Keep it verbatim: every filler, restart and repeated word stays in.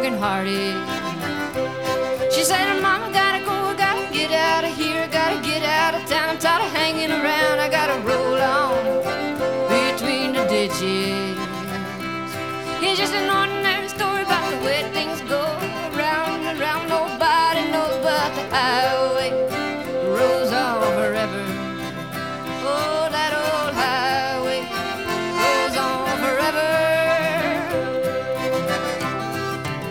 broken-hearted. She said, Mama, gotta go, gotta get out of here, gotta get out of town. I'm tired of hanging around.